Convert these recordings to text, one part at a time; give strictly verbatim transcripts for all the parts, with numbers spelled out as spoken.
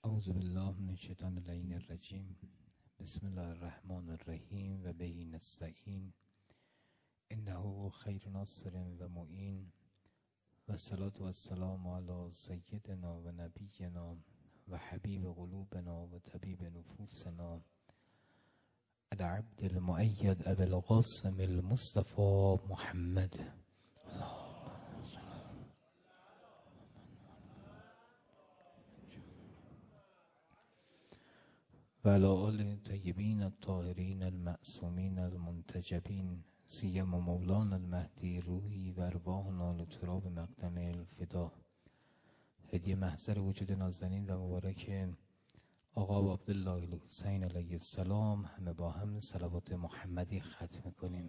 اعوذ بالله من الشیطان اللعین الرجیم. بسم الله الرحمن الرحیم و به نستعین انه خیر ناصر و معین و الصلاة و السلام علی سیدنا و نبینا و حبیب قلوبنا و طبیب نفوسنا العبد المؤید ابی القاسم المصطفى محمد و علی آل طیبین الطاهرین المعصومین المنتجبین سیما مولانا المهدی روحی و ارواحنا لتراب مقدم الفدا. هدیه محضر وجود نازنین و مبارک آقا عبدالله الحسین علیه السلام همه با هم صلوات محمدی ختم کنیم.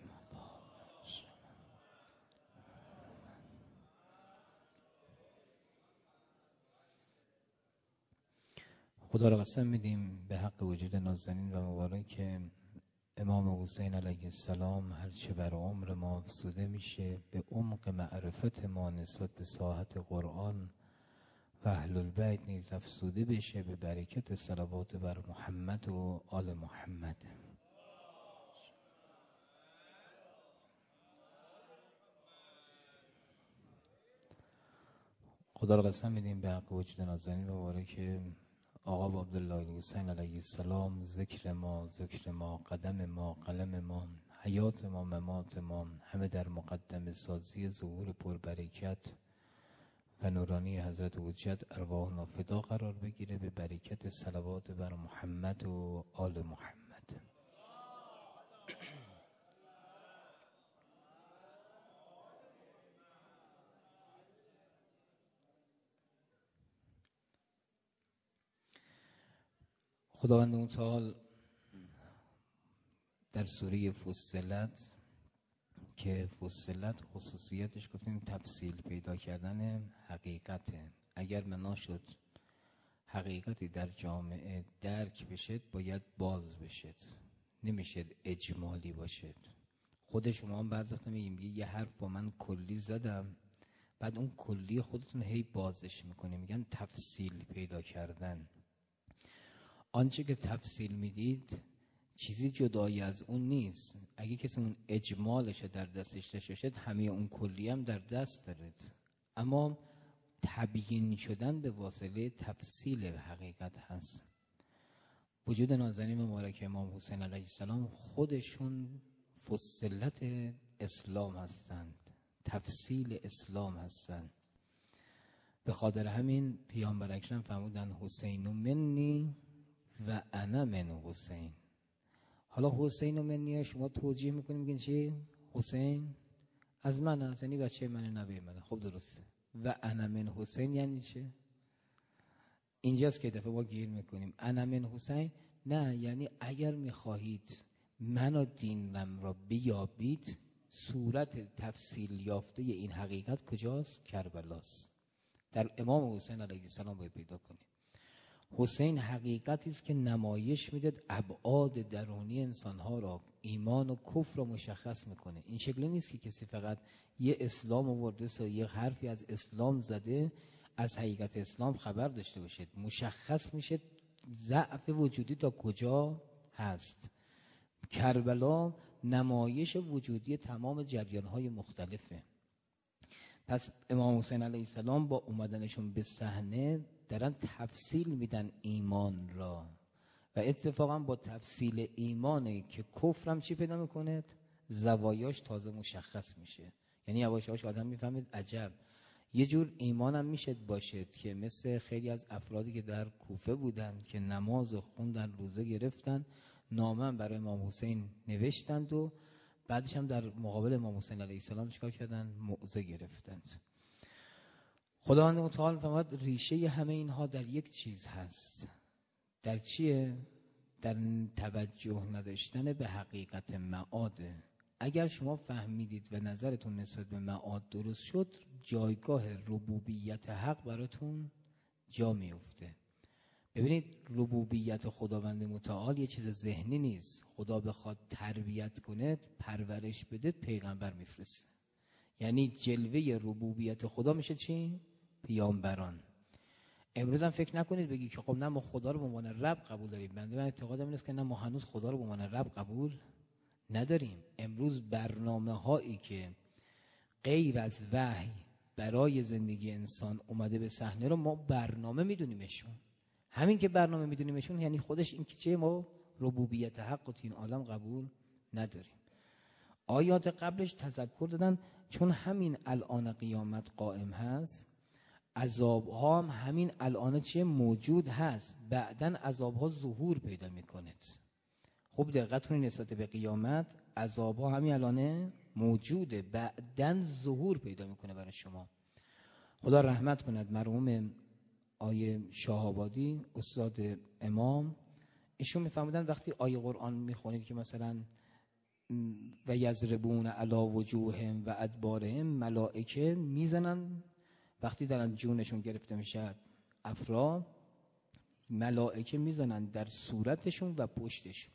خدا را قسم میدیم به حق وجود نازنین و مبارک امام حسین علیه السلام هرچه بر عمر ما افزوده میشه به عمق معرفت ما نسبت به ساحت قرآن و اهل البیت نیز افزوده بشه به برکت صلوات بر محمد و آل محمد. خدا را قسم میدیم به حق وجود نازنین و مبارک آقا عبدالله الحسین علیه السلام ذکر ما، ذکر ما، قدم ما، قلم ما، حیات ما، ممات ما، همه در مقدم سازی ظهور پربرکت و نورانی حضرت حجت ارواحنا فدا قرار بگیره به برکت صلوات بر محمد و آل محمد. خداوند متعال در سوره فصلت که فصلت خصوصیتش گفتیم تفصیل پیدا کردن حقیقته. اگر بنا شد حقیقتی در جامعه درک بشد باید باز بشد، نمیشد اجمالی باشد. خود شما هم بعضی وقتا میگیم یه حرف با من کلی زدم، بعد اون کلی خودتون هی بازش میکنیم، میگن تفصیل پیدا کردن. آنچه که تفصیل میدید چیزی جدایی از اون نیست. اگه کسی اون اجمالش در دستش داشته باشد همه اون کلی هم در دست دارید، اما تبیین شدن به واسطه تفصیل حقیقت هست. وجود نازنین مبارک امام حسین علیه السلام خودشون فصلت اسلام هستند، تفصیل اسلام هستند. به خاطر همین پیامبر اکرم فرمودن حسین منی و انا من حسین. حالا حسین و منی شما توجیه میکنیم میگین چی؟ حسین از من هست، یعنی بچه من نبی منه. خب درسته. و انا من حسین یعنی چه؟ اینجاست که دفعه ما گیر میکنیم. انا من حسین نه، یعنی اگر میخواهید من و دینم را بیابید صورت تفصیل یافته این حقیقت کجاست؟ کربلاست. در امام حسین علیه السلام باید پیدا کنید. حسین حقیقتی است که نمایش میداد ابعاد درونی انسانها را، ایمان و کفر را مشخص میکنه. این شکلی نیست که کسی فقط یه اسلام آورده و یه حرفی از اسلام زده از حقیقت اسلام خبر داشته باشید. مشخص میشه ضعف وجودی تا کجا هست. کربلا نمایش وجودی تمام جریانهای مختلفه. پس امام حسین علیه السلام با اومدنشون به صحنه دارن تفصیل میدن ایمان را و اتفاقا با تفصیل ایمانه که کفرم چی پیدا میکنه؟ زوایاش تازه مشخص میشه. یعنی یواش یواش آدم میفهمید عجب یه جور ایمانم میشه باشد که مثل خیلی از افرادی که در کوفه بودن که نماز خوندن، روزه گرفتن، نامه برای امام حسین نوشتند و بعدش هم در مقابل امام حسین علیه السلام چیکار کردن؟ موعظه گرفتند. خداوند متعال فرمود ریشه همه اینها در یک چیز هست. در چیه؟ در توجه نداشتن به حقیقت معاده. اگر شما فهمیدید و نظرتون نسبت به معاد درست شد، جایگاه ربوبیت حق براتون جا میفته. ببینید ربوبیت خداوند متعال یه چیز ذهنی نیست. خدا بخواد تربیت کنه، پرورش بده، پیغمبر میفرسته. یعنی جلوه ربوبیت خدا میشه چی؟ پیامبران. امروز هم فکر نکنید بگی که خب نه ما خدا رو به عنوان رب قبول داریم. بنده من اعتقادم این است که نه، ما هنوز خدا رو به عنوان رب قبول نداریم. امروز برنامه هایی که غیر از وحی برای زندگی انسان اومده به صحنه رو ما برنامه میدونیمشون. همین که برنامه میدونیمشون یعنی خودش این که چه، ما ربوبیت حق و این عالم قبول نداریم. آیات قبلش تذکر دادن چون همین الان قیامت قائم هست، عذاب ها هم همین الان چه موجود هست، بعدن عذاب ها ظهور پیدا میکنه. خوب دقت کنید نسبت به قیامت، عذاب ها همین الان موجوده، بعدن ظهور پیدا میکنه برای شما. خدا رحمت کند مرحوم آیه شاه‌آبادی استاد امام، ایشون میفهمیدن وقتی آیه قرآن میخونید که مثلا و یضربون علی وجوههم و ادبارهم، ملائکه میزنن وقتی دارن جونشون گرفته میشه افراد، ملائکه میزنن در صورتشون و پشتشون.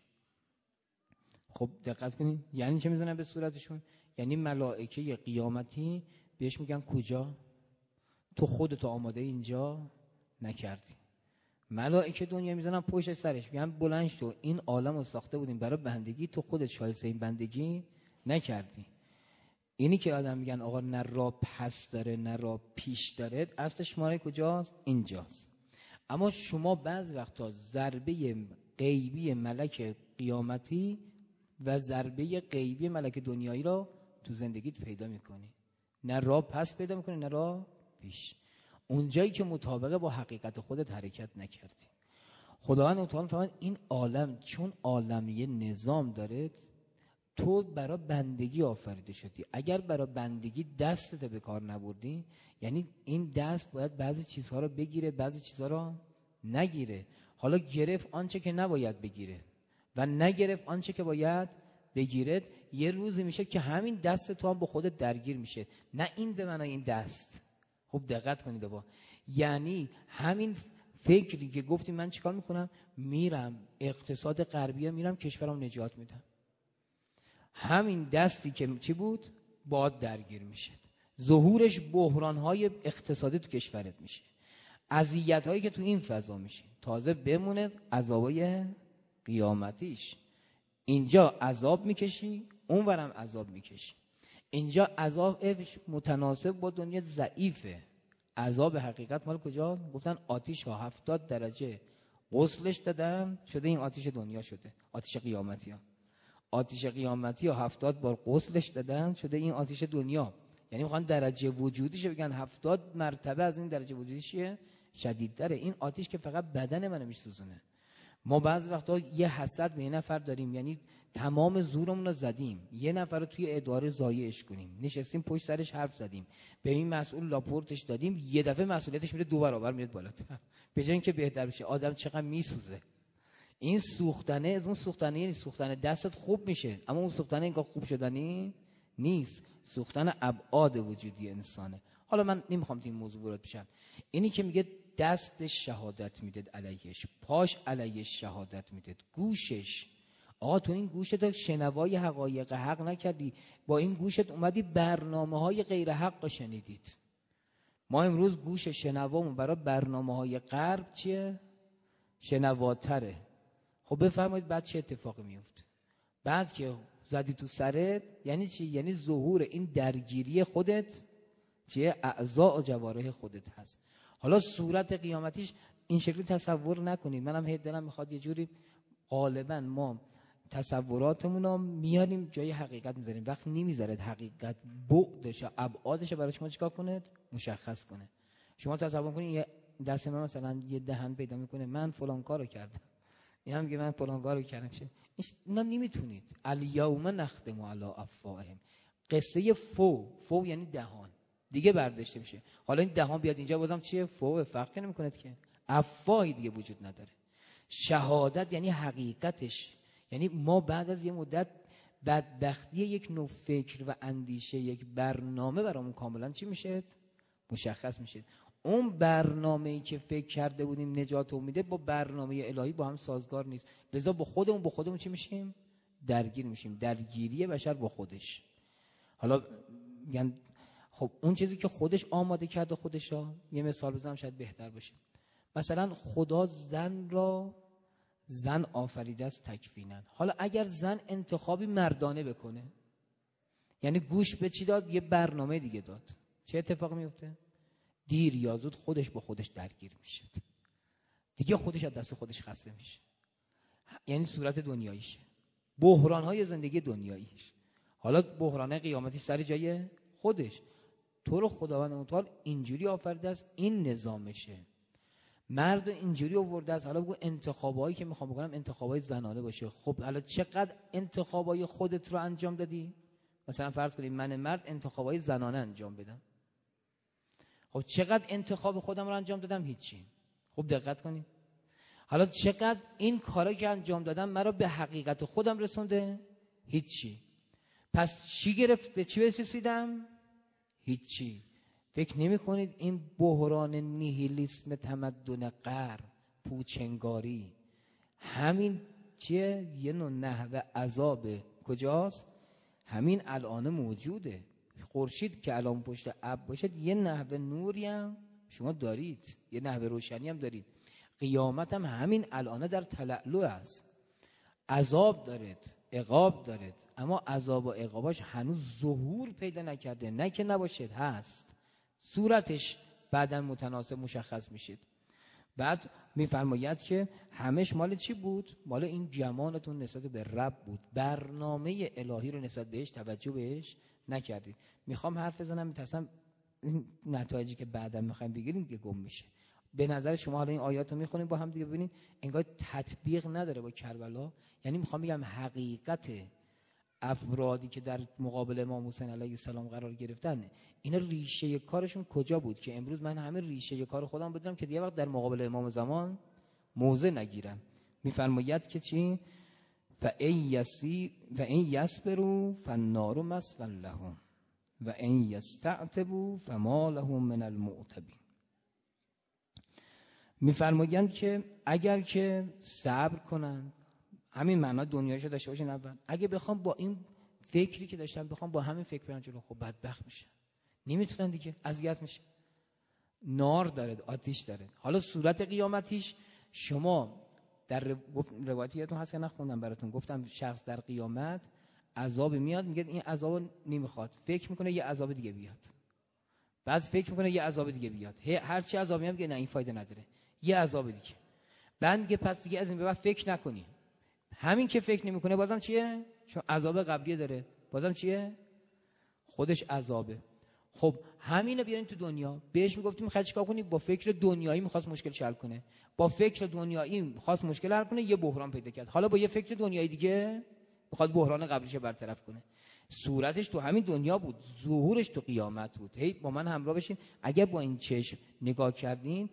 خب دقت کنید یعنی چه میزنن به صورتشون؟ یعنی ملائکه قیامتی بهش میگن کجا؟ تو خودتو آماده اینجا نکردی. ملائکه دنیا میزنن پشت سرش میگن بلند شو، این عالم رو ساخته بودیم برای بندگی، تو خودت شایسته این بندگی نکردی. اینی که آدم میگن آقا نه را پس داره نه را پیش داره، اصلش ماره کجاست؟ اینجاست. اما شما بعض وقتا ضربه غیبی ملک قیامتی و ضربه غیبی ملک دنیایی را تو زندگیت پیدا میکنی، نه را پس پیدا میکنی نه را پیش، اونجایی که مطابقه با حقیقت خودت حرکت نکردی. خداوند متعال فرمود این عالم چون عالم یه نظام داره، تو برای بندگی آفریده شدی. اگر برای بندگی دستت به کار نبردی، یعنی این دست باید بعضی چیزها رو بگیره بعضی چیزها رو نگیره. حالا گرفت آنچه که نباید بگیره و نگرفت آنچه که باید بگیره، یه روزی میشه که همین دست تو هم با خودت درگیر میشه، نه این به معنای این دست. خب دقت کنید با، یعنی همین فکری که گفتیم من چیکار میکنم؟ میرم اقتصاد غربیه میرم کشورم نجات میدم، همین دستی که چی بود باد درگیر میشه، ظهورش بحرانهای اقتصادی تو کشورت میشه، اذیت‌هایی که تو این فضا میشه، تازه بمونه عذابای قیامتیش. اینجا عذاب میکشی اونورم عذاب میکشی. اینجا عذاب متناسب با دنیا ضعیفه. عذاب حقیقت مال کجا؟ گفتن آتیش ها هفتاد درجه غسلش دادن شده این آتیش دنیا شده، آتیش قیامتی ها. آتیش قیامتی ها هفتاد بار غسلش دادن شده این آتیش دنیا. یعنی میخوان درجه وجودیش بگن هفتاد مرتبه از این درجه وجودیشه شدیدتره. این آتیش که فقط بدن منو میسوزونه. ما بعض وقتا یه حسد به یه نفر داریم، یعنی تمام زورمون رو زدیم یه نفر رو توی اداره ضایعش کنیم، نشستیم پشت سرش حرف زدیم، به این مسئول لاپورتش دادیم، یه دفعه مسئولیتش میره دو برابر میره بالاتر، به جای اینکه بهتر بشه. آدم چقدر میسوزه. این سوختنه از اون سوختنه، یعنی سوختنه دستت خوب میشه اما اون سوختنه اینکه خوب شدنی نیست، سوختن ابعاد وجودی انسانه. حالا من نمیخوام این موضوع وارد بشم. اینی که میگه دست شهادت میدید علیهش، پاش علیهش شهادت میدید، گوشش، آقا تو این گوشت شنوای حقایق حق نکردی، با این گوشت اومدی برنامه های غیر حق شنیدید. ما امروز گوش شنوامون برای برنامه های غرب چیه؟ شنواتره. خب بفرمایید بعد چه اتفاقی میفته؟ بعد که زدی تو سرت یعنی چی؟ یعنی ظهور این درگیری خودت چیه؟ اعضاء و جوارح خودت هست. حالا صورت قیامتیش این شکلی تصور نکنید. منم هی دلم میخواد یه جوری، غالبا ما تصوراتمون رو میاریم جای حقیقت میذاریم، وقت نمیذارد حقیقت بعدش ابعادش برای شما چیکار کنه؟ مشخص کنه. شما تصور کنید یه دست من مثلا یه دهن پیدا میکنه من فلان کارو کردم، این هم میگه من فلان کارو کردم. اینا نمیتونید. الیوم نختم علی افواههم، قصه فو، فو یعنی دهان دیگه برداشته میشه. حالا این دهان بیاد اینجا بازم چیه؟ فو، فرقی نمیکنه که افواهی دیگه وجود نداره. شهادت یعنی حقیقتش، یعنی ما بعد از یه مدت بدبختی یک نوع فکر و اندیشه، یک برنامه برامون کاملا چی میشه؟ مشخص میشه. اون برنامه‌ای که فکر کرده بودیم نجات امیده با برنامه الهی با هم سازگار نیست، لذا با خودمون با خودمون چی میشیم؟ درگیر میشیم. درگیری بشر با خودش. حالا میگن خب اون چیزی که خودش آماده کرده خودشا، یه مثال بزنم شاید بهتر باشه. مثلا خدا زن را زن آفریده است تکویناً. حالا اگر زن انتخابی مردانه بکنه، یعنی گوش به چی داد؟ یه برنامه دیگه داد، چه اتفاق میفته؟ دیر یا زود خودش با خودش درگیر میشه دیگه، خودش از دست خودش خسته میشه. یعنی صورت دنیاییشه، بحران‌های زندگی دنیاییش. حالا بحران قیامتی سر جای خودش. تو رو خداوند متعال اینجوری آفریده است، این نظامشه. مرد اینجوری آورده است. حالا بگو انتخابایی که میخوام بکنم انتخابای زنانه باشه. خب حالا چقدر انتخابای خودت رو انجام دادی؟ مثلا فرض کنید من مرد انتخابای زنانه انجام بدم. خب چقدر انتخاب خودم رو انجام دادم؟ هیچی. خب دقت کنید. حالا چقدر این کارا که انجام دادم مرا به حقیقت خودم رسونده؟ هیچی. پس چی گرفت؟ به چی رسیدم؟ هیچی. فکر نمی کنید این بحران نیهیلیسم تمدن غرب، پوچنگاری، همین چیه؟ یه نوع نحوه عذاب کجاست؟ همین الان موجوده. خورشید که الان پشت ابر باشد یه نحوه نوری هم شما دارید، یه نحوه روشنی هم دارید. قیامت هم همین الان در تلألؤ است. عذاب دارد، عقاب دارد، اما عذاب و عقاباش هنوز ظهور پیدا نکرده. نه که نباشد، هست. صورتش بعداً متناسب مشخص میشید. بعد میفرماید که همش مال چی بود؟ مال این جمالتون نسبت به رب بود. برنامه الهی رو نسبت بهش توجه بهش نکردید. میخوام حرف بزنم، میترسم این نتایجی که بعداً میخوایم بگیریم که گم میشه. به نظر شما حالا این آیات رو میخونیم با هم دیگه ببینید انگار تطبیق نداره با کربلا. یعنی میخوام بگم حقیقت افرادی که در مقابل امام حسین علیه السلام قرار گرفتن، اینا ریشه کارشون کجا بود که امروز من همه ریشه کار خودم بدونم که دیگه وقت در مقابل امام زمان موضع نگیرم. میفرماید که چی؟ فَإِنْ یسی فَإِنْ یَصْبِرُوا فَالنَّارُ مَثْوًى لَهُمْ وَإِنْ یَسْتَعْتِبُوا فَمَا لَهُم مِّنَ الْمُعْتَبِینَ. میفرمایند که اگر که صبر کنن، همین معنا دنیایشو داشته باشن اول، اگه بخوام با این فکری که داشتن بخوام با همین فکر برن جلو، خب بدبخت میشه، نمیتونن دیگه، اذیت میشه. نار داره، آتش داره. حالا صورت قیامتیش شما در روایتیاتون هست که نخوندم براتون، گفتم شخص در قیامت عذاب میاد، میگه این عذاب نمیخواد، فکر میکنه یه عذاب دیگه بیاد، بعد فکر میکنه یه عذاب دیگه بیاد، هر چی عذابی هم میگه نه این فایده نداره، یه عذاب دیگه. بعد میگه پس دیگه از این به بعد فکر نکنی. همین که فکر نمیکنه بازم چیه؟ چون عذاب قبلی داره، بازم چیه؟ خودش عذابه. خب همینو بیارین تو دنیا، بهش میگفتیم میخواد چیکار کنی؟ با فکر دنیایی میخواست مشکل حل کنه، با فکر دنیایی میخواست مشکل حل کنه، یه بحران پیدا کرد. حالا با یه فکر دنیایی دیگه میخواد بحران قبلیشو برطرف کنه. صورتش تو همین دنیا بود، ظهورش تو قیامت بود. هی با من همراه بشین، اگر با این چشم نگاه کردین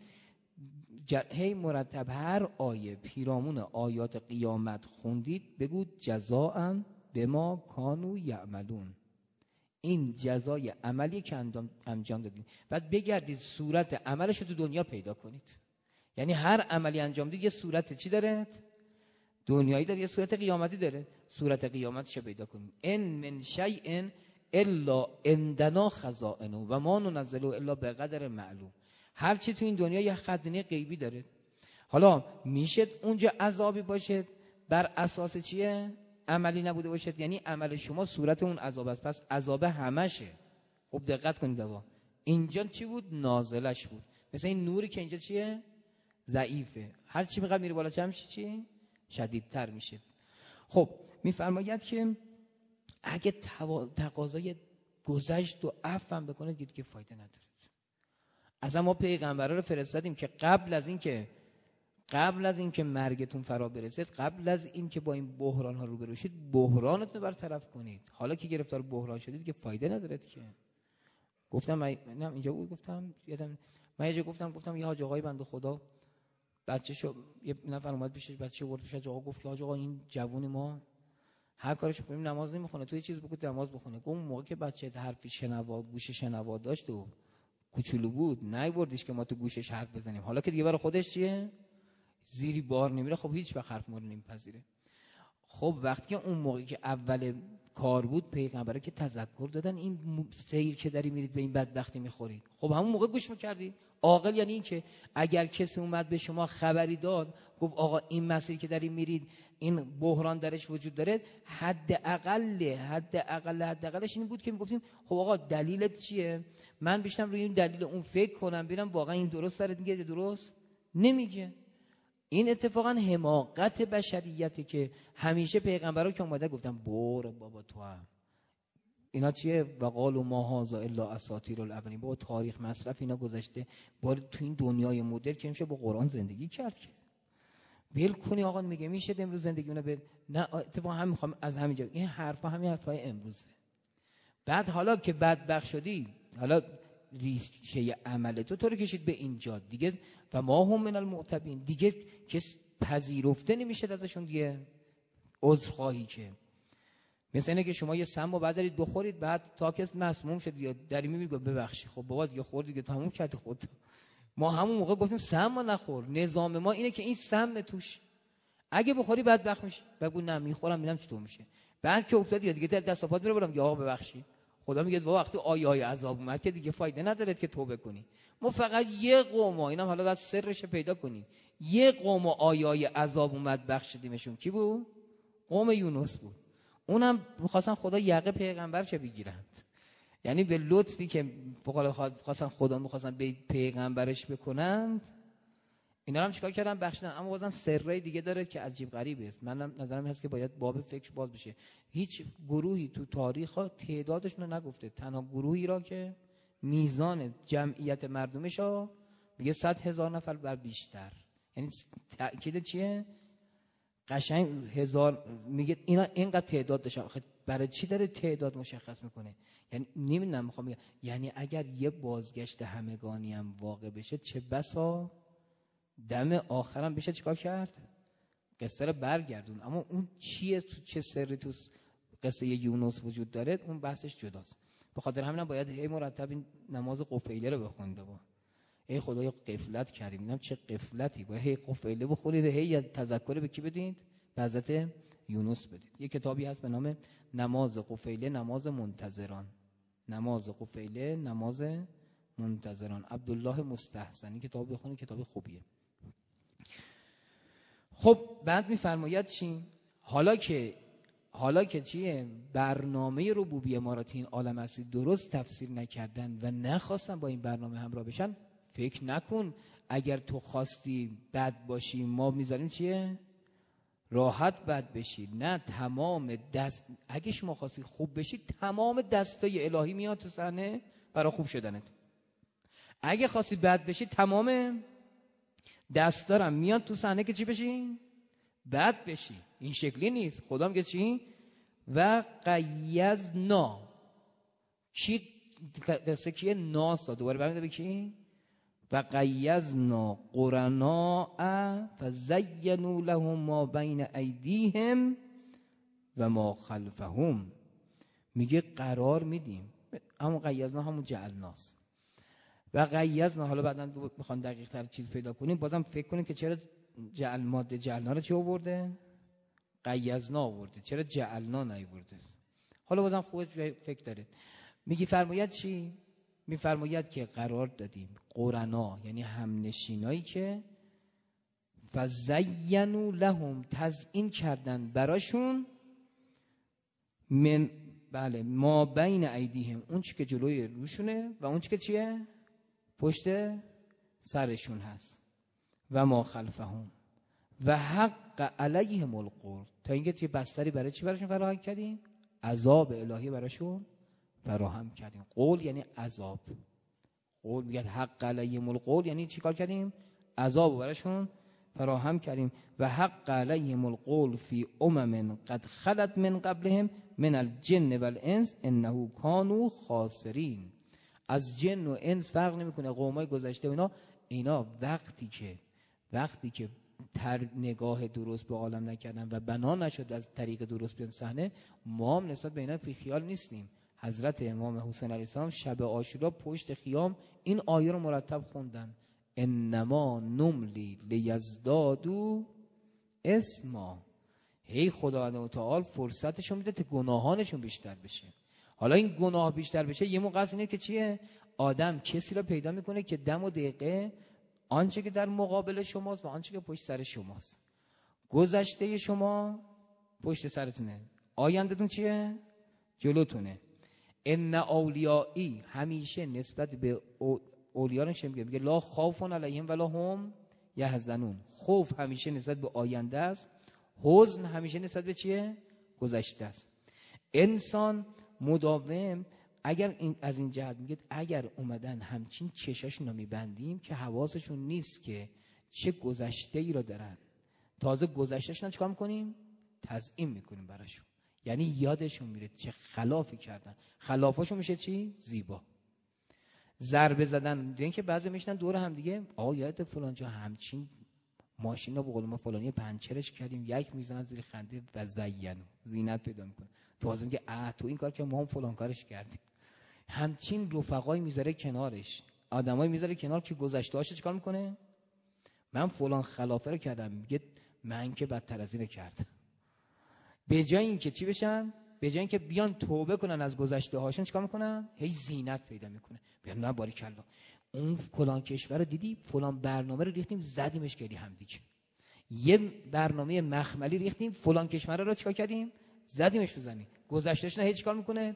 هی مرتب هر آیه پیرامون آیات قیامت خوندید بگو جزاء بما کانوا یعملون، این جزای عملی که انجام دادین. بعد بگردید صورت عملش رو تو دنیا پیدا کنید. یعنی هر عملی انجام دید یه صورت چی داره؟ دنیایی داره، یه صورت قیامتی داره. صورت قیامتش پیدا کنید. ان من شیء الا عندنا خزائنه و ما ننزله الا بقدر معلوم. هر چی تو این دنیا یه خزینه غیبی داره. حالا میشه اونجا عذابی باشه بر اساس چیه؟ عملی نبوده باشد، یعنی عمل شما صورت اون عذاب است، پس عذاب همشه. خب دقت کنید آقا، اینجا چی بود؟ نازلش بود. مثلا این نوری که اینجا چیه؟ ضعیفه، هر چی میقدر میره بالا چه میشه؟ چی؟ شدیدتر میشه. خب میفرماید که اگه تقاضای گذشت و عفو هم بکنه دیگه فایده نداره. اصلا ما پیغمبرا رو فرستادیم که قبل از این که قبل از این که مرگتون فرا برسید، قبل از این که با این بحران ها روبرو شید، بحرانتون برطرف کنید. حالا که گرفتار بحران شدید که فایده نداره که. گفتم من اینجا بود، گفتم یادم من یه جا گفتم گفتم یه حاج آقای بنده خدا بچه‌شو یه نفر اومد پیشش، بچه ورد پیش حاج آقا، گفت که حاج آقا این جوون ما هر کارش بکنیم نماز نمیخونه، تو یه چیز بگو نماز بخونه. گفت اون موقع که بچه حرفی شنوا گوش شنوا داشت و کوچولو بود نیوردیش که ما تو گوشش حرف بزنیم. حالا که دیگه برای خودش چیه؟ زیری بار نمیره، خب هیچ وقت حرف ما رو نمیپذیره. خب وقتی که اون موقعی که اول کار بود پیغمبره که تذکر دادن این سیر که داری میرید به این بدبختی میخورید، خب همون موقع گوش میکردی. عاقل یعنی این که اگر کسی اومد به شما خبری داد گفت آقا این مسیر که دارید میرید این بحران درش وجود داره، حد اقل حد اقل حد اقلش این بود که میگفتیم خب آقا دلیلت چیه؟ من بیشتر روی این دلیل اون فکر کنم ببینم واقعا این درست داره میگه درست نمیگه. این اتفاقا حماقت بشریته که همیشه پیغمبرا که اومده گفتن برو بابا تو هم اینا چیه و قالوا ما هذا الا اساطیر الاولین، با تاریخ مصرف اینا گذشته، بار تو این دنیای مدرن که میشه با قرآن زندگی کرد که ول کنی آقا میگه میشه امروز زندگی اون به نه اتفاقا هم میخوام از همینجا این حرفا همین حرفای امروزه. بعد حالا که بدبخت شدی حالا ریشه عمل تو تو رو کشید به اینجا دیگه و ما هم من المعتبین، دیگه کس پذیرفته نمیشه ازشون دیگه عذرخواهی که مثلا اینه که شما یه سم رو بعد دارید بخورید بعد تا کس مسموم شد یا داری میگه ببخشید خب بابا دیگه خوردی دیگه تموم کردی خود. ما همون موقع گفتیم سم رو نخور، نظام ما اینه که این سم توش اگه بخوری بدبخت میشی. بگو نه میخورم میبینم چطور میشه. بعد که افتادی دیگه دست و پات میره برام یا آقا ببخشید خدا میگه با وقتی آیه های عذاب اومد که دیگه فایده نداره که توبه کنی. ما فقط یه قوم اینم حالا بعد سرش پیدا کنی یه قوم آیه های عذاب اومد بخشیدیمشون. کی بود؟ قوم یونس بود. اونم می‌خواستن خدا یقه پیغمبرش بگیرند، یعنی به لطفی که بقول خواستن خدا می‌خواستن به پیغمبرش بکنند اینا هم چیکار کردن بخشیدن. اما بازم سرای دیگه داره که عجیب غریبه است. منم نظرم این هست که باید باب فکر باز بشه. هیچ گروهی تو تاریخ ها تعدادشون رو نگفته، تنها گروهی را که میزان جمعیت مردمش ها میگه صد هزار نفر بر بیشتر، یعنی تأکید چیه؟ قشنگ هزار میگه اینا اینقدر تعداد داشتن. برای چی داره تعداد مشخص میکنه؟ یعنی نمیدونم میخوام بگم یعنی اگر یه بازگشت همگانی هم واقع بشه چه بسا دم آخرم بشه چیکار کرد؟ قصه رو برگردون. اما اون چیه تو چه سری تو قصه یونس وجود داره اون بحثش جداست. به خاطر همینم باید هی مرتب این نماز قفیله رو بخونده با ای خدایا غفلت کردیم. اینم چه غفلتی، باید هی قفیله بخونید هی تذکر به کی بدید؟ به حضرت یونس بدید. یه کتابی هست به نام نماز قفیله نماز منتظران، نماز قفیله نماز منتظران، عبدالله مستحسنی کتاب بخونید، کتاب خوبیه. خب بعد میفرماید چی؟ حالا که حالا که چیه برنامه ربوبی امارات این عالم هستی درست تفسیر نکردن و نخواستن با این برنامه همراه بشن، فکر نکن اگر تو خواستی بد باشی ما میذاریم چیه راحت بد بشی. نه، تمام دست اگه شما خواستی خوب بشی تمام دستای الهی میاد تو صحنه برای خوب شدنت. اگه خواستی بد بشی تمام دستارم میاد تو صحنه که چی بشی؟ بد بشی. این شکلی نیست. خدا میگه چی؟ و قیزنا چی قصه کیه؟ ناسا. دوباره برمیده به کی؟ و قیزنا قرناء فزینوا لهم ما بین ایدیهم و ما خلفهم. میگه قرار میدیم، اما قیزنا همون جعلناست. و قیزنا حالا بعداً میخوان دقیق تر چیز پیدا کنیم، بازم فکر کنیم که چرا جعل ماده جعلنا رو چی آورده؟ قیزنا آورده، چرا جعلنا نیورده؟ حالا بازم خوبه فکر داره. میگی فرماید چی؟ میفرماید که قرار دادیم قرنا یعنی همنشینایی که فزینوا لهم تزیین کردن براشون من بله ما بین ایدیهم اون چی که جلوی روشونه و اون چی که چیه پشت سرشون هست و ما خلفهم و حق علیهم القول تا اینکه چه بستری برای چی براشون فراهم کردیم؟ عذاب الهی براشون فراهم کردیم. قول یعنی عذاب. قول میگه حق علیهم القول یعنی چی کار کردیم؟ عذاب براشون فراهم کردیم. و حق علیهم القول فی امم قد خلت من قبلهم من الجن والانس انه کانوا خاسرین. از جن و انس فرق نمیکنه، قومای گذشته و اینا اینا وقتی که وقتی که تر نگاه درست به عالم نکردن و بنا نشد از طریق درست بیان صحنه، ما هم نسبت به اینا فی خیال نیستیم. حضرت امام حسین علیه السلام شب عاشورا پشت خیام این آیه رو مرتب خوندن: انما نملی لیزدادوا اسما. هی خداوند متعال فرصتشون میده تا گناهانشون بیشتر بشه. حالا این گناه بیشتر بشه یه موقع اینه که چیه؟ آدم کسی را پیدا میکنه که دم و دقیقه آنچه که در مقابل شماست و آنچه که پشت سر شماست، گذشته شما پشت سرتونه، آیندهتون چیه؟ جلوتونه. ان اولیایی همیشه نسبت به اولیان چه میگه؟ میگه لا خوف علیهم ولا هم یحزنون. خوف همیشه نسبت به آینده است، حزن همیشه نسبت به چیه؟ گذشته است. انسان مداوم اگر این از این جهت میگه اگر اومدن همچین چشاشون رو میبندیم که حواسشون نیست که چه گذشته ای رو دارن، تازه گذشتهشون چیکار میکنیم؟ تزیین میکنیم براشون، یعنی یادشون میره چه خلافی کردن. خلافاشون میشه چی؟ زیبا. ضربه زدن، دیدین که بعضی میشنن دور هم دیگه آقا یادت فلان جا همچین ماشینا به قول ما فلانی پنچرش کردیم، یک میزنن زیر خنده و زینو زینت پیدا میکنه. تازه میگه اه تو این کار که ما هم فلان کارش کردیم. همچین رفقای میذاره کنارش، آدمای میذاره کنار که گذشته‌هاش چیکار میکنه؟ من فلان خلافه رو کردم، میگه من که بدتر از اینو کردم. به جای اینکه چی بشن؟ به جای اینکه بیان توبه کنن از گذشته هاشون چیکار میکنن؟ هی زینت پیدا میکنه. بیان نه باریکلا اون فلان کشور رو دیدی، فلان برنامه رو ریختیم زدیمش کردی هم دیگه. یه برنامه مخملی ریختیم، فلان کشور رو چیکار کردیم؟ زدیمش تو زمین. گذشتهش نه هی چیکار میکنه؟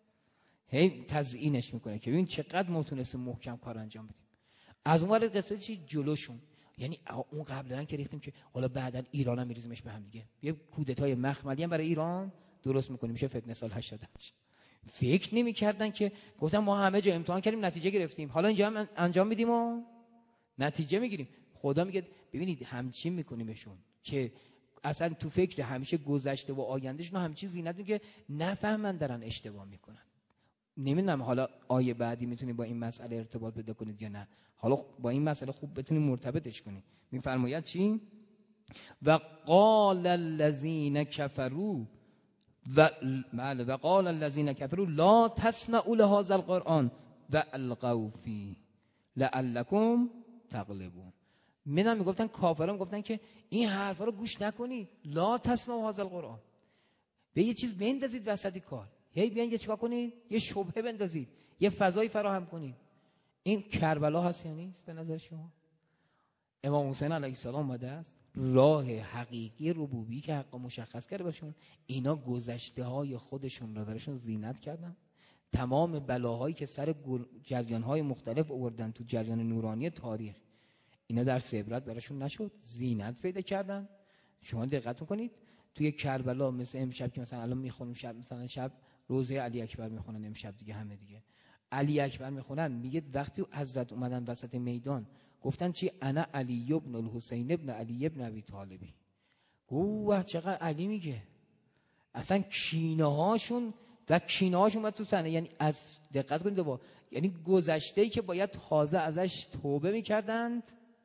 هی تزیینش میکنه که ببین چقدر ما تونستیم محکم کار انجام بدیم. از اون ور قصه چی؟ جلوشون، یعنی اون قبلا که ریختیم که حالا بعداً ایران هم میریزیمش به هم دیگه، یه کودتای مخملی هم برای ایران درست میکنیم، میشه فتنه سال هشتاد و هشت. فکر نمی‌کردن که گفتن ما همه جا امتحان کردیم نتیجه گرفتیم، حالا اینجا هم انجام میدیم و نتیجه میگیریم. خدا میگه ببینید همچین میکنیمشون که اصلا تو فکر همیشه گذشته و آیندهشون همچین زینت که نفهمن دارن اشتباه میکنن. نمیدونم حالا آیه بعدی میتونید با این مسئله ارتباط پیدا کنید یا نه، حالا با این مسئله خوب بتونید مرتبطش کنید. میفرماید چی؟ و قال الذين كفروا و بله و قال الذين كفروا لا تسمعوا لهذا القرآن و القوا فيه لعلكم تغلبون. منم میگفتن کافرام گفتن که این حرفا رو گوش نکنید، لا تسمعوا هذا القرآن، به یه چیز بندازید وسط کار، هی بیان یه چیکار کنید؟ یه شبهه بندازید، یه فضایی فراهم کنید. این کربلا هست یا نیست به نظر شما؟ امام حسین علیه السلام اومده است، راه حقیقی ربوبی که حق مشخص کرده برشون، اینا گذشته های خودشون رو برشون زینت کردن. تمام بلاهایی که سر جریان های مختلف آوردن تو جریان نورانی تاریخ، اینا در عبرت برشون نشد، زینت پیدا کردن. شما دقت میکنید توی کربلا مثل امشب که مثلا الان میخونیم شب، مثلا شب روزه علی اکبر میخونن، امشب دیگه همه دیگه علی اکبر میخونن، میگه وقتی حضرت اومدن وسط میدان گفتن چی؟ انا علی ابن الحسین ابن علی ابن ابی طالبی. اوه چقدر علی میگه، اصلا کینه هاشون و کینه هاشون اومد تو صحنه. یعنی از دقت کنید با یعنی گذشته‌ای که باید تازه ازش توبه میکردند،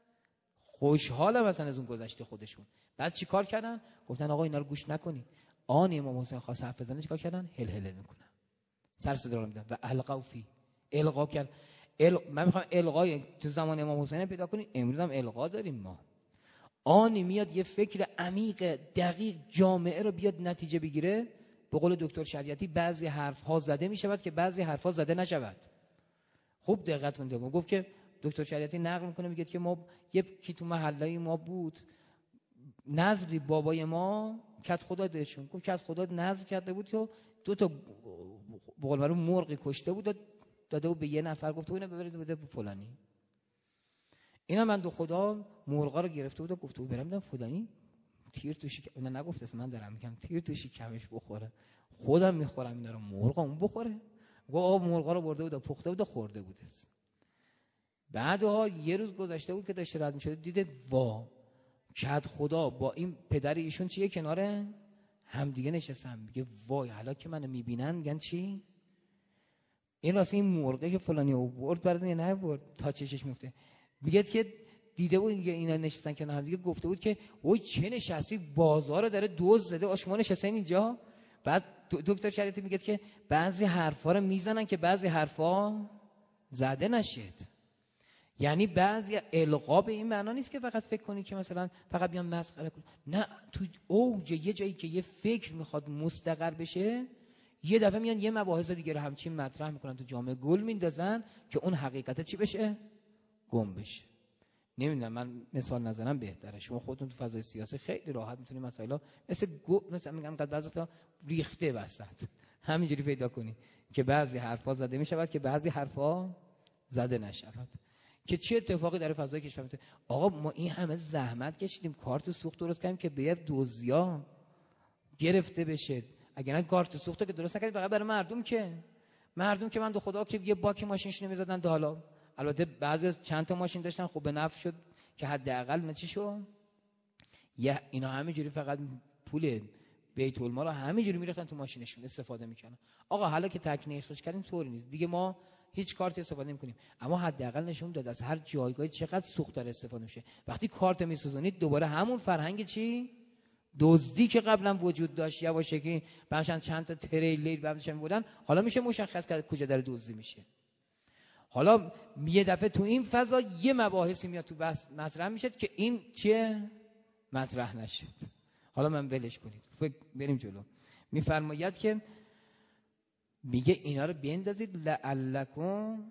خوشحالم مثلا از اون گذشته خودشون. بعد چی کار کردن؟ گفتن آقا اینا رو گوش نکنید. آن امام حسین خواست حرف بزنه چیکار کردن؟ هل هله میکنن، سر صدا رو میدن و القوا فی، القا کرد. ال... من میخوام القای تو زمان امام حسین پیدا کنیم، امروز هم القا داریم ما. آنی میاد یه فکر عمیق دقیق جامعه رو بیاد نتیجه بگیره. به قول دکتر شریعتی بعضی حرف ها زده میشود که بعضی حرف ها زده نشود. خوب دقت کنید. ما گفت که دکتر شریعتی نقل میکنه میگه که ما یکی تو محله ما بود، نظری بابای ما کت خدا دهشون گفت کت خدا نظر کرده بود که دو تا به قول معروف مرغی کشته بود داده بود به یه نفر، گفت اینو ببرید بده به فلانی. اینا من دو خدا مرغا رو گرفته بود و گفت برم بدم فلانی تیر تو شکم، اینا نگفت است من دارم میگم تیر تو شکمش بخوره، خودم میخورم اینا رو، مرغا اون بخوره. گفت مرغا رو برده بود و پخته بود و خورده بود. بعدها یه روز گذشته بود که داشت رد میشد، دیده وا کت خدا با این پدر ایشون چیه کناره هم دیگه نشستن. میگه وای حالا که منو میبینن میگن چی؟ این راستی این مرغه که فلانی آورد براتون یا نه برد تا چشش میفته. میگه که دیده بود اینا نشستن کنار هم دیگه، گفته بود که وای چه نشستی بازار داره دوز زده آشما نشستین اینجا. بعد دکتر شریعتی میگه که بعضی حرفا رو میزنن که بعضی حرفا زده نشد. یعنی بعضی القا به این معنا نیست که فقط فکر کنی که مثلا فقط بیان مسخره کن، نه، تو اوج یه جایی که یه فکر میخواد مستقر بشه یه دفعه میان یه مباحث دیگه رو همچین مطرح میکنن تو جامعه، گل میندازن که اون حقیقت چی بشه؟ گم بشه. نمیدونم، من مثال نظرم بهتره. شما خودتون تو فضای سیاسی خیلی راحت میتونید مسائل مثل گو مثلا میگم قد بعضی تا ریخته وسط همینجوری پیدا کنی که بعضی حرفا زده میشود که بعضی حرفا زده نشود. که چه اتفاقی در فضای کشور میفته؟ آقا ما این همه زحمت کشیدیم، کارت سوخت درست کردیم که به دوزیا گرفته بشه. اگر نه کارت سوخت که درست نکردیم فقط برای مردم، که مردم که من دو خدا که یه باک ماشینشون میزدن تا حالا. البته بعضی چند تا ماشین داشتن، خب به نفع شد که حداقل نه چی شو یا اینا همینجوری فقط پول بیت المال همینجوری میرفتن تو ماشینشون استفاده میکنن. آقا حالا که تکنیکش کردیم طوری نیست دیگه، ما هیچ کارت استفاده نمیکنیم، اما حداقل نشون داد از هر جایگاهی چقدر سوخت داره استفاده میشه. وقتی کارت میسوزونید دوباره همون فرهنگ چی دزدی که قبلا وجود داشت یواشکی بعدن چند تا تریلر بعدش بودن، حالا میشه مشخص کرد کجا داره دزدی میشه. حالا یه دفعه تو این فضا یه مباحثی میاد تو بحث مطرح میشه که این چیه مطرح نشد. حالا من ولش کنید بریم جلو. میفرماید که میگه اینا رو بندازید لعلکم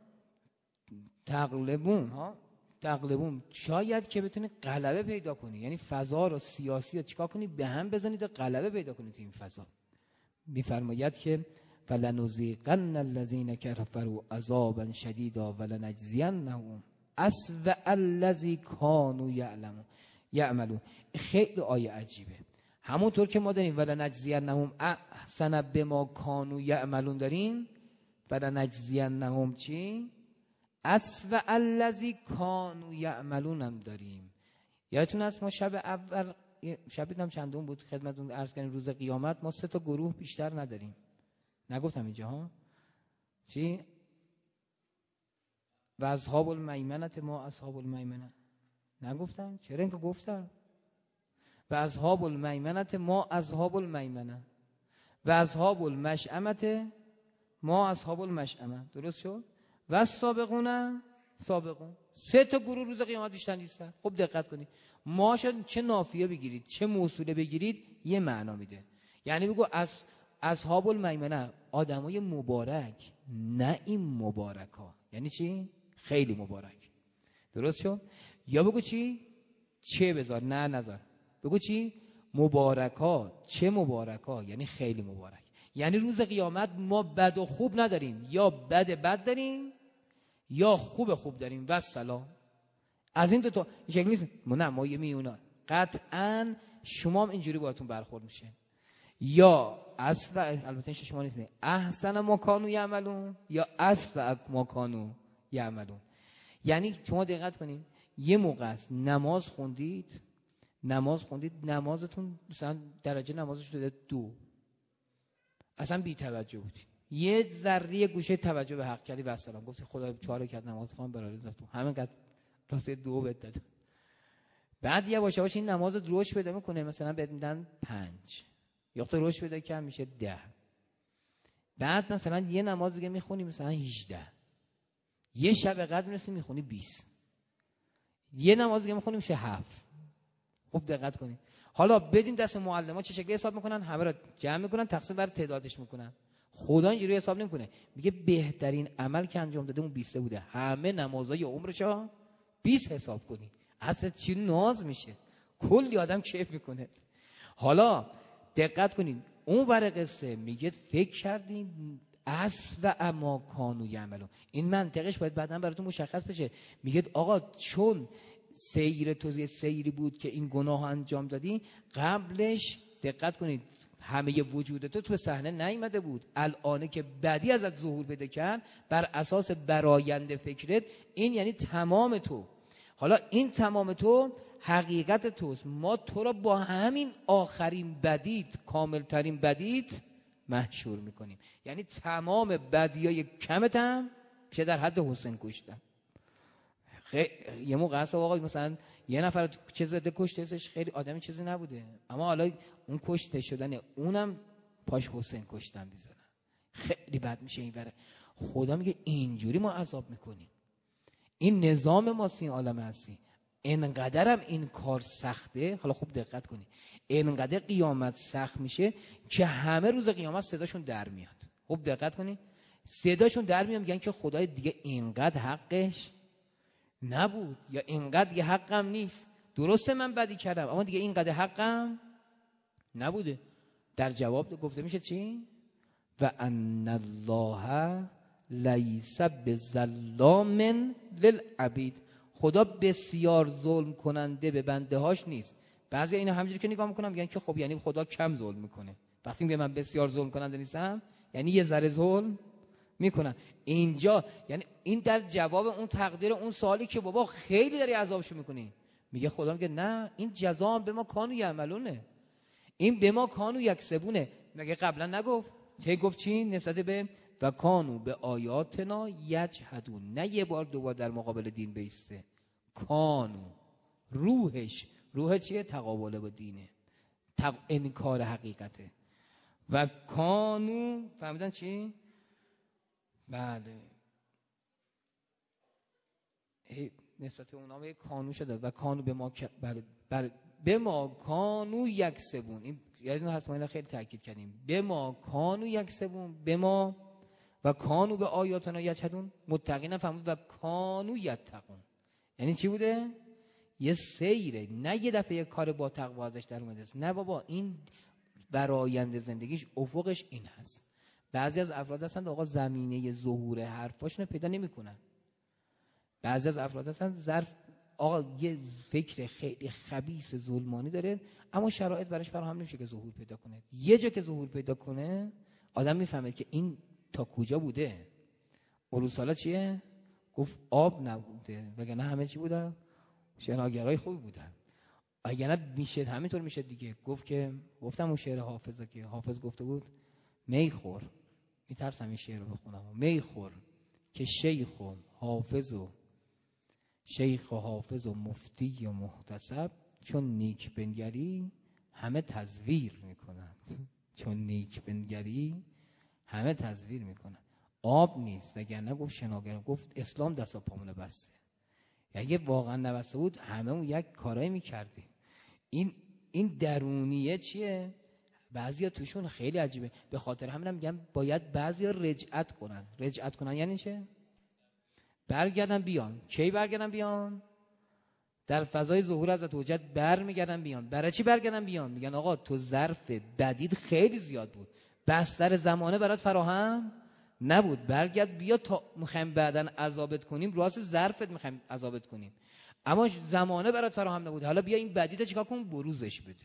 تغلبون ها تغلبون، شاید که بتونید غلبه پیدا کنید. یعنی فضا رو سیاسی رو چیکار کنید به هم بزنید و غلبه پیدا کنید تو این فضا. میفرماید که فلنذیقن الذین کفروا عذابا شدیدا ولنجزینهم اسوأ الذی کانوا یعلمون یعملون. خیلی آیه عجیبه. همونطور که ما داریم ولنجزینهم احسن بما کانوا یعملون داریم، ولنجزینهم چی؟ اسوأ الذی کانوا یعملون هم داریم. یادتون هست ما شب اول شب دیدم چندم بود خدمتتون عرض کردم روز قیامت ما سه تا گروه بیشتر نداریم. نگفتم اینجا ها چی؟ و اصحاب المیمنه ما اصحاب المیمنه نگفتم؟ چرا اینکه گفتم و اصحاب المیمنه ما اصحاب المیمنه و اصحاب المشأمه ما اصحاب المشأمه. درست شد؟ و السابقون سابقون. سه تا گروه روز قیامت بیشتر نیستن. خب دقت کنید، ما شد چه نافیه بگیرید چه موصوله بگیرید یه معنا میده. یعنی بگو از اصحاب المیمنه آدمای مبارک، نه این مبارکا. یعنی چی؟ خیلی مبارک. درست شد؟ یا بگو چی؟ چه بذار نه نذار. بگو چی؟ مبارکا، چه مبارکا، یعنی خیلی مبارک. یعنی روز قیامت ما بد و خوب نداریم، یا بد بد داریم یا خوب خوب داریم. و سلام. از این دو تا شکل نیست. نه ما یه میونا قطعا شما هم اینجوری باهاتون برخورد میشه. یا اصل البته این شما نیست احسن ما کانوا یعملون یا اصل ما کانوا یعملون. یعنی شما دقت کنید یه موقع است نماز خوندید نماز خوندید نمازتون مثلا درجه نمازش شده دو، اصلا بی توجه بودید، یه ذره گوشه توجه به حق کردی و السلام گفتی خدا چهار رکعت نماز خوام برای رضاتون همینقدر راسته دو بهت داد. بعد یه باشه باشه این نماز روش پیدا میکنه مثلا بهت میدن پنج یا تو روش پیدا که میشه ده. بعد مثلا یه نماز دیگه میخونی مثلا هجده، یه شب قدر میرسی میخونی بیست، یه نماز دیگه میخونی میشه هفت. خوب دقت کنید. حالا بدین دست معلم‌ها چه شکلی حساب میکنن، همه رو جمع میکنن تقسیم بر تعدادش میکنن. خدا اینجوری حساب نمیکنه، میگه بهترین عمل که انجام داده اون بیست بوده، همه نمازهای عمرشو بیست حساب کنی. اصلا چی ناز میشه، کلی آدم کیف میکنه. حالا دقت کنید اون ور قصه میگه فکر کردین اسوأ ما کانوا یعملون. این منطقش باید بعداً براتون مشخص بشه. میگه آقا چون سیر توزیع سیری بود که این گناه انجام دادی، قبلش دقت کنید همه وجود تو تو صحنه نیامده بود، الانه که بعدی ازت ظهور بده کرد بر اساس برآیند فکرت، این یعنی تمام تو. حالا این تمام تو حقیقت توست، ما تو را با همین آخرین بدیت کاملترین بدیت محشور میکنیم. یعنی تمام بدیای کمت هم میشه در حد حسین کشتن. خیلی یه موقع هست آقا مثلا یه نفر چه زده کشتهش خیلی آدمی چیزی نبوده، اما حالا اون کشته شدن اونم پاش حسین کشتن میزنن، خیلی بد میشه این بره. خدا میگه اینجوری ما عذاب میکنیم، این نظام ماست، این عالم هستی. انقدرم این کار سخته. حالا خوب دقت کنی، انقدر قیامت سخت میشه که همه روز قیامت صداشون در میاد. خوب دقت کنی، صداشون در میاد، میگن که خدای دیگه اینقدر حقش نبود، یا اینقدر دیگه حقم نیست. درسته من بدی کردم اما دیگه اینقدر حقم نبوده. در جواب گفته میشه چی؟ و ان الله لیس بظلام للعبید. خدا بسیار ظلم کننده به بنده هاش نیست. بعضی اینا همینجوری که نگاه میکنن میگن که خب یعنی خدا کم ظلم میکنه. وقتی میگه من بسیار ظلم کننده نیستم یعنی یه ذره ظلم میکنن. اینجا یعنی این در جواب اون تقدیر اون سوالی که بابا خیلی داری عذابشو میکنی، میگه خدا میگه نه، این جزا به ما کانو یعملونه، این به ما کانو یکسبونه. مگه قبلا نگفت؟ که گفت چی نسبت به و کانو به آیاتنا یجحدون؟ نه یه بار دوبار در مقابل دین بیسته. کانو روحش، روح چیه؟ تقابله با دینه، تق... انکار حقیقته. و کانو فهمیدن چی؟ بله نسبت به اونا به کانو شده و کانو به ما ک... بله بله به ما کانو یکسبون. این یعنی هست ما اینا خیلی تاکید کردیم. به ما کانو یکسبون، به ما و کانو به آیاتنا یجحدون. متقین فهمید و کانو یتقون یعنی چی بوده؟ یه سیره، نه یه دفعه یه کار با تقوا ازش در اومده است. نه بابا، این برآینده زندگیش افقش این هست. بعضی از افراد هستند آقا زمینه ظهور حرفاشونو پیدا نمیکنن. بعضی از افراد هستند ظرف آقا یه فکر خیلی خبیث ظلمانی داره اما شرایط براش فراهم نمیشه که ظهور پیدا کنه. یه جا که ظهور پیدا کنه آدم میفهمه که این تا کجا بوده. اروسالا چیه؟ گفت آب نبوده وگرنه همه چی بودن؟ شناگرای خوبی بودن. اگه نه میشه همینطور میشه دیگه. گفت که گفتم اون شعر حافظه که حافظ گفته بود می خور، میترسم این شعر رو بخونم، می خور که شیخ و حافظ و شیخ و حافظ و مفتی و محتسب چون نیک بنگری همه تزویر میکنند. چون نیک بنگری همه تزویر میکنند. آب نیست وگرنه گفت شناگر، گفت اسلام دست و پامونه بسته. اگه واقعا نبسته بود همه اون یک کارایی میکردیم. این این درونیه چیه؟ بعضیا توشون خیلی عجیبه. به خاطر همینم میگم باید بعضیا رجعت کنن. رجعت کنن یعنی چه؟ برگردن بیان. کی برگردن بیان؟ در فضای ظهور حضرت حجت برمیگردن بیان. برای چی برگردن بیان؟ میگن آقا تو ظرف بدید خیلی زیاد بود، بستر زمانه برات فراهم نبود، برگرد بیا تا میخوایم بعدن عذابت کنیم، راست ظرفت میخوایم عذابت کنیم اما زمانه برات فراهم نبود، حالا بیا این بدیده چیکار کن؟ بروزش بده.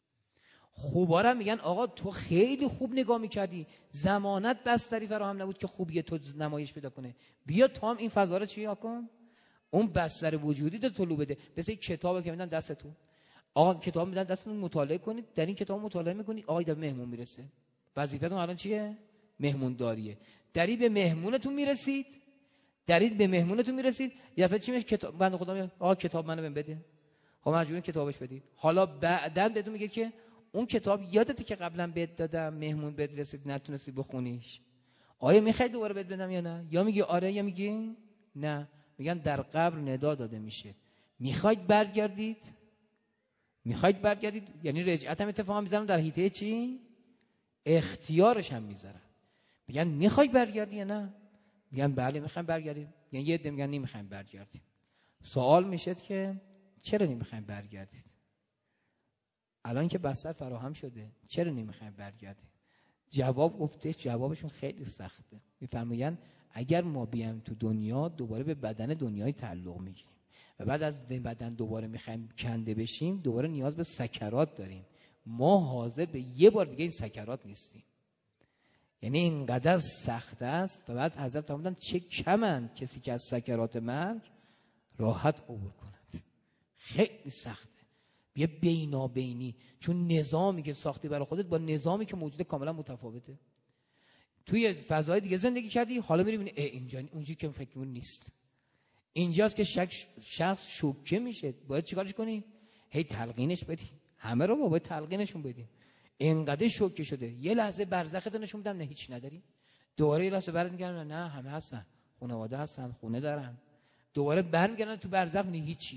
خوبا میگن آقا تو خیلی خوب نگاه میکردی، زمانت بستری فراهم نبود که خوبیه تو نمایش پیدا کنه، بیا تا هم این فضا رو چی کن؟ اون بستر وجودی تو طلوع بده. مثل این کتابه که میدن دستتون، آقا کتاب میدن دستتون مطالعه کنید، در این کتاب مطالعه میکنید، آقا در مهمون میرسه، وظیفتون الان چیه؟ مهمون داریه. دری به مهمونتون میرسید، درید به مهمونتون میرسید، یه دفعه چی میشه؟ کتاب بنده خدا میگه آقا کتاب منو بهم بده. خب مجبورین کتابش بدید. حالا بعداً بهتون میگه که اون کتاب یادته که قبلا بهت دادم، مهمون بهت رسید نتونستی بخونیش، آیا میخوای دوباره بهت بدم یا نه؟ یا میگی آره یا میگی نه. میگن در قبر ندا داده میشه، میخواید برگردید؟ میخواید برگردید یعنی رجعت هم اتفاقا میذارن در حیطه چی؟ اختیارش هم میذارن. میگن میخواید برگردی یا نه؟ میگن بله میخوایم برگردیم. یعنی یه عده میگن نمیخوایم برگردیم. سوال میشه که چرا نمیخوایم برگردید؟ الان که بستر فراهم شده چرا نمیخوایم برگردیم؟ جواب گفته، جوابشون خیلی سخته. میفرمایند اگر ما بیایم تو دنیا دوباره به بدن دنیای تعلق میگیریم و بعد از بدن دوباره میخوایم کنده بشیم، دوباره نیاز به سکرات داریم. ما حاضر به یه بار دیگه این سکرات نیستیم. یعنی اینقدر سخت است. و بعد حضرت فرمودن چه کمن کسی که از سکرات مرگ راحت عبور کند. خیلی سخته. بیا بینابینی، چون نظامی که ساختی برای خودت با نظامی که موجوده کاملا متفاوته. توی فضای دیگه زندگی کردی، حالا میری میبینی اینجا اونجوری که فکرمون نیست. اینجاست که شک شخص شوکه میشه. باید چیکارش کنی؟ هی تلقینش بدی. همه رو ما باید تلقینشون بدیم. اینقدر شوکه شده، یه لحظه برزختو نشون میدم، نه هیچ نداری. دوباره یه لحظه برات میگن نه همه هستن، خانواده هستن، خونه دارن. دوباره برمیگردن تو برزخ، نه هیچی.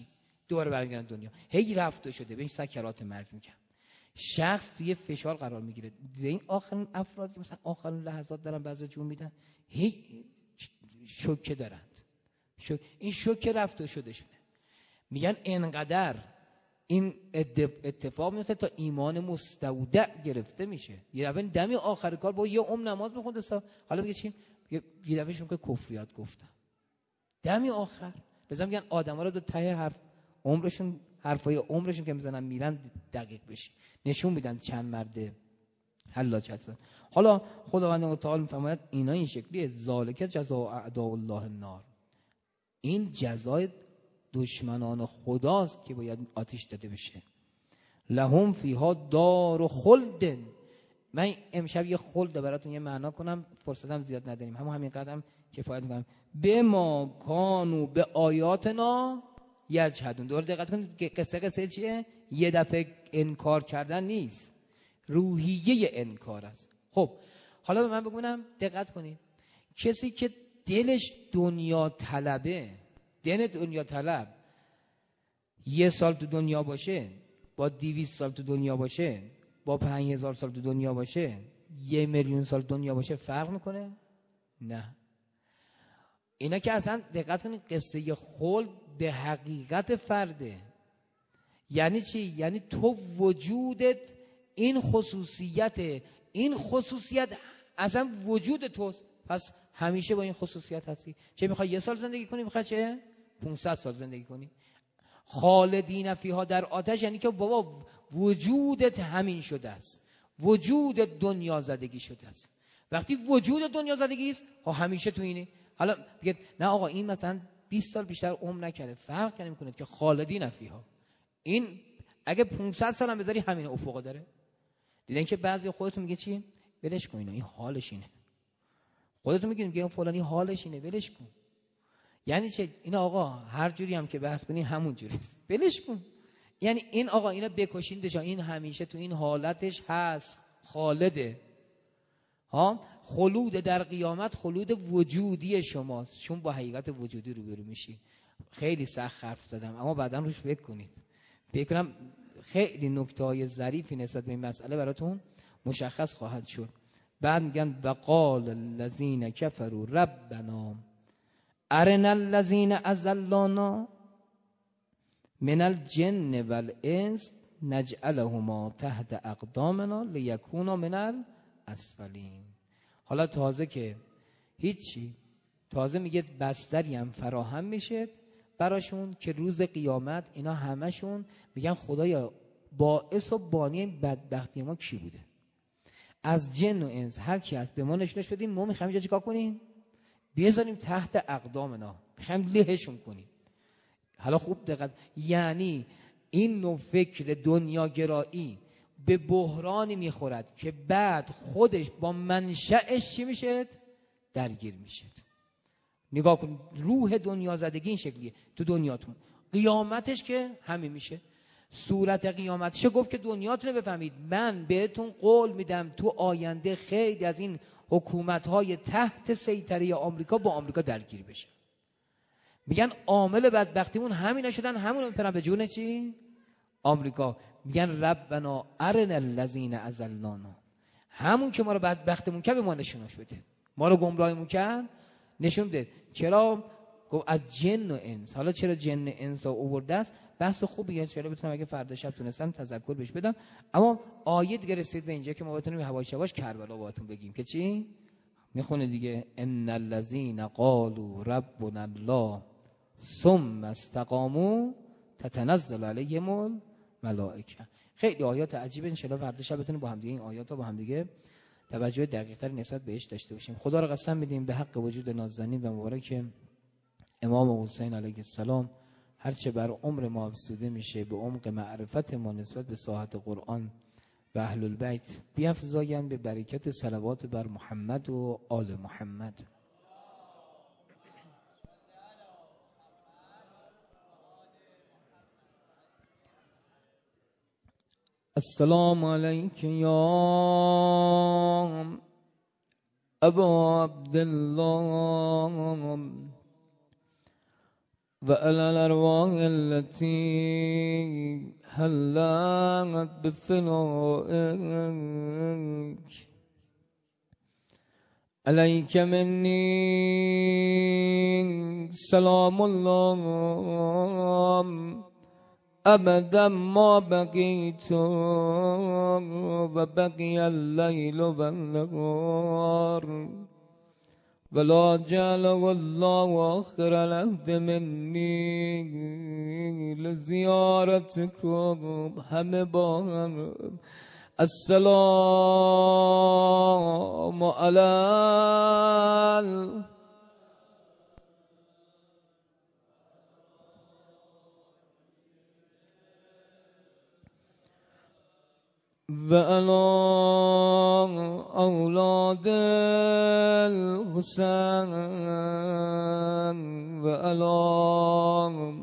دوباره برمیگردن دنیا. هی رفته شده بهش سکرات مرگ میگن. شخص توی فشار قرار میگیره. این آخرین افراد که مثلا آخرین لحظات دارن بعضی جون میدن، هی شوکه دارند. شو... این شوکه رفته شده شده. میگن انقدر این اتفاق میفته تا ایمان مستودع گرفته میشه. یه دفعه دمی آخر کار با یه عمر نماز میخونده سا حالا میگه چی؟ یه دفعه شون که کفریات گفتن دمی آخر. لازم میگن آدما رو دو ته حرف عمرشون حرفای عمرشون که میزنن میرن دقیق بشه، نشون میدن چند مرده حلاج هستن. حالا خداوند تعالی میفرماید اینا این شکلیه، ذالک جزاء اعداء الله النار. این جزای دشمنان خداست که باید آتش داده بشه. لهم فیها دار خلد. من امشب یه خلد براتون یه معنا کنم، فرصتم زیاد نداریم، همون همین قدم کفایت میکنم. به ما کانوا به آیاتنا یجحدون. دوباره دقت کنید که قصه قصه چیه؟ یه دفعه انکار کردن نیست، روحیه انکار است. خب حالا به من بگونم دقت کنید، کسی که دلش دنیا طلبه، دین دنیا طلب، یه سال تو دنیا باشه، با دیویست سال تو دنیا باشه، با پنج هزار سال تو دنیا باشه، یه میلیون سال دنیا باشه، فرق میکنه؟ نه. اینا که اصلا دقت کنید قصه خلد به حقیقت فرده. یعنی چی؟ یعنی تو وجودت این خصوصیت، این خصوصیت اصلا وجود توست، پس همیشه با این خصوصیت هستی. چه میخوای یه سال زندگی کنی، میخوای چه پانصد سال زندگی کنی. خالدین فیها در آتش یعنی که بابا وجودت همین شده است، وجود دنیا زدگی شده است. وقتی وجود دنیا زدگی است ها همیشه تو اینه. حالا بگید نه آقا این مثلا بیست سال بیشتر عمر نکرده، فرق نمیکنه که خالدین فیها. این اگه پانصد سال هم بذاری همین افق داره. دیدن که بعضی خودتون میگه چی؟ ولش کن اینا، این حالش اینه. خودتون میگین که فلانی حالش اینه، ولش کن. یعنی چه؟ این آقا هر جوری هم که بحث کنی همون جوریست، ولش کن. یعنی این آقا اینا بکشیندش، این همیشه تو این حالتش هست، خالده. ها خلود در قیامت خلود وجودی شماست، چون با حقیقت وجودی روبرو میشی. خیلی سخت حرف زدم اما بعداً روش فکر کنید. فکر کنم خیلی نکته‌های ظریفی نسبت به این مسئله براتون مشخص خواهد شد. بعد میگن وقال الذین کفروا ربنا ارنا الذین اضلانا من الجن والانس نجعلهما تحت اقدامنا لیکونا من الاسفلین. حالا تازه که هیچی، تازه میگه بستری هم فراهم میشه براشون که روز قیامت اینا همشون میگن خدایا باعث و بانی بدبختی ما کی بوده؟ از جن و انس هر کی هست به ما نشونش بدیم، ما میخوایم اینجا چیکار کنیم؟ بیزاریم تحت اقدامنا، میخوایم لهشون کنیم. حالا خوب دقت، یعنی این نوع فکر دنیاگرایی به بحرانی میخورد که بعد خودش با منشأش چی میشه؟ درگیر میشه. نگاه کن روح دنیا زدگی این شکلیه تو دنیاتون. قیامتش که همین میشه. صورت قیامتش گفت که دنیاتون رو بفهمید، من بهتون قول میدم تو آینده خیلی از این حکومت‌های تحت سیطره آمریکا با آمریکا درگیر بشه. میگن عامل بدبختیمون همینا شدن، همون رو میپرن به جون چی؟ آمریکا. میگن ربنا ارنا الذین اضلانا، همون که ما رو بدبختمون کرد به ما نشونش بده، ما رو گمراهمون کرد نشون بده. چرا گفت از جن و انس؟ حالا چرا جن و انس آورده است؟ بحث خوبیه، چرا بتونم اگه فردا شب تونستم تذکر بهش بدم. اما آیه دیگه رسید به اینجا که ما بتونیم یواش یواش کربلا باهاتون بگیم که چی میخونه دیگه. ان الذين قالوا ربنا الله ثم استقاموا تتنزل عليهم الملائکه. خیلی آیات عجیبه، ان شاء الله فردا شب بتونیم با هم دیگه این آیات رو با هم دیگه توجه دقیق‌تر نسبت بهش داشته باشیم. خدا رو قسم میدیم به حق وجود نازنین و مبارک امام حسین علیه السلام، هرچه بر عمر ما افزوده میشه به عمق معرفت ما نسبت به ساحت قرآن و اهل البیت بیفزایند به برکت صلوات بر محمد و آل محمد. السلام علیک یا ابا عبدالله وعلى الأرواح التي هلت بفنائك عليك مني سلام الله أبدا ما بقيت وبقي الليل والنهار ولا جعله الله آخر العهد مني لزيارتكم همه با هم السلام علی و علی اولاد الحسین و علی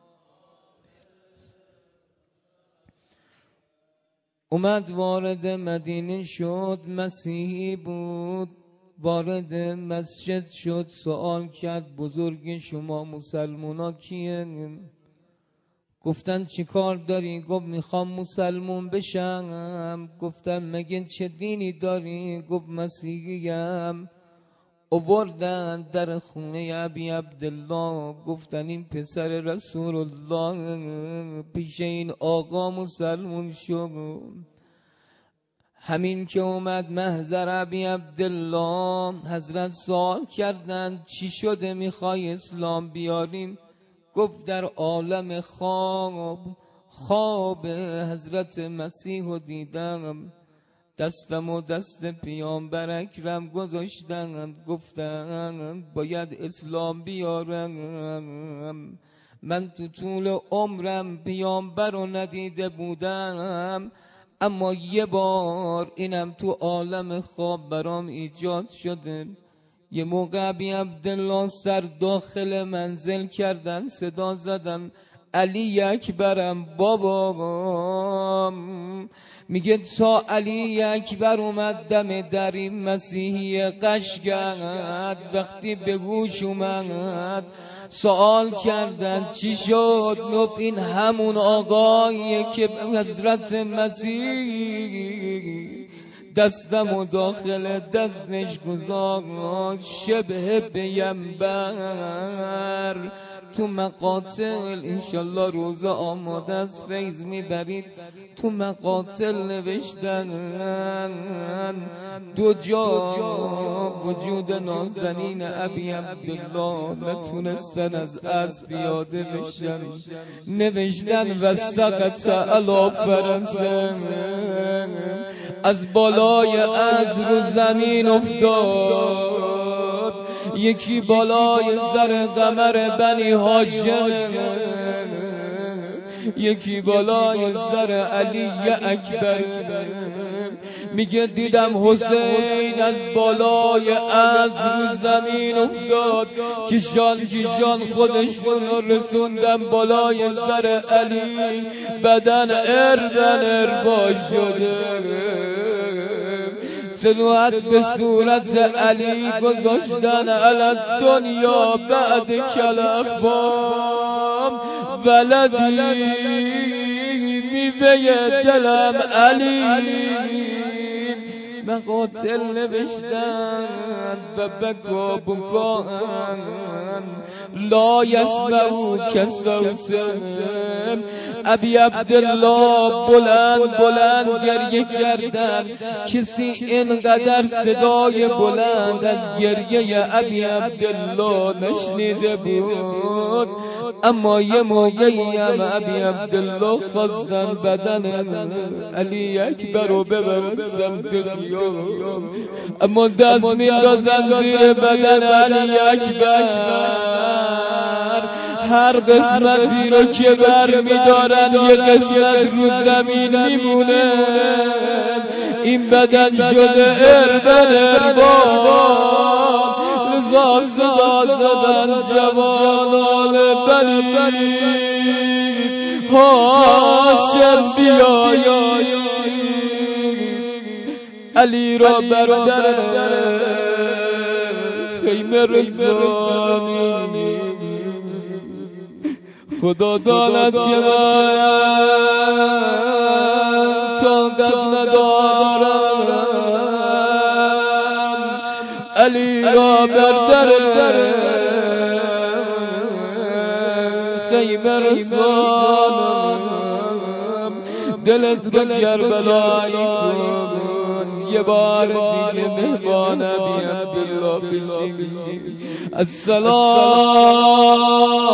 اومد وارد مدینه شد، مسیحی بود، وارد مسجد شد، سوال کرد بزرگ شما مسلمونا کیه؟ گفتن چی کار داری؟ گفت میخوام مسلمون بشم. گفتن مگه چه دینی داری؟ گفت مسیحیم. آوردن در خونه ابی عبدالله، گفتن این پسر رسول الله پیش این آقا مسلمون شد. همین که اومد محضر ابی عبدالله، حضرت سوال کردن چی شده میخوای اسلام بیاریم؟ گفت در عالم خواب خواب حضرت مسیح رو دیدم، دستم و دست پیامبر اکرم گذاشتن، گفتن باید اسلام بیارم. من تو طول عمرم پیامبر رو ندیده بودم، اما یه بار اینم تو عالم خواب برام ایجاد شده. یه موقع ابی عبدالله سر داخل منزل کردن، صدا زدن علی اکبرم بابا. میگه تا علی اکبر اومد دم در این مسیحی قشگرد، وقتی به گوش اومد سوال کردن چی شد؟ گفت این همون آقاییه که حضرت مسیح دستم و داخل دستش گذاشت، شبه پیمبر تو مقاتل. انشالله روز آماده از فیض میبرید. تو مقاتل نوشتن دو جا وجود نازنین ابی عبدالله نتونستن از اسب پیاده بشن. نوشتن و سقط علی فرسه، از بالای از رو زمین افتاد. یکی بالای سر قمر بنی هاشم، یکی بالای سر علی اکبر. میگه دیدم حسین از بالای از رو زمین افتاد، کشان کشان خودشون رو رسوندم بالای سر علی، بدن اربن اربا شده. سلوات به صورت علی گذاشتن، علی دنیا بعد کلفام ولدی میوه دلم علی. مقاتل نوشتن و بکا بکان لا یسمعو کسوتم. ابی عبدالله بلند بلند گریه کردن، کسی اینقدر صدای بلند از گریه ابی عبدالله نشنیده بود. اما یه موقعی هم ابی عبدالله خواستن بدن علی اکبر رو ببرن سمت قیام، اما دست میندازن زیر بدن علی اکبر. هر قسمتی رو که بر میدارن یه قسمت رو زمین میمونه. این بدن شده اربن ارباب، لذا صدا زدن جوانان بنی هاشم بیایی علی را بردر خیمه رسانی. خدا داند که من طاقت ندارم علی را بر در خیمه رسانم دلت رو کربلایی کن یه بار دیگه مهمان ابی عبدالله بشی السلام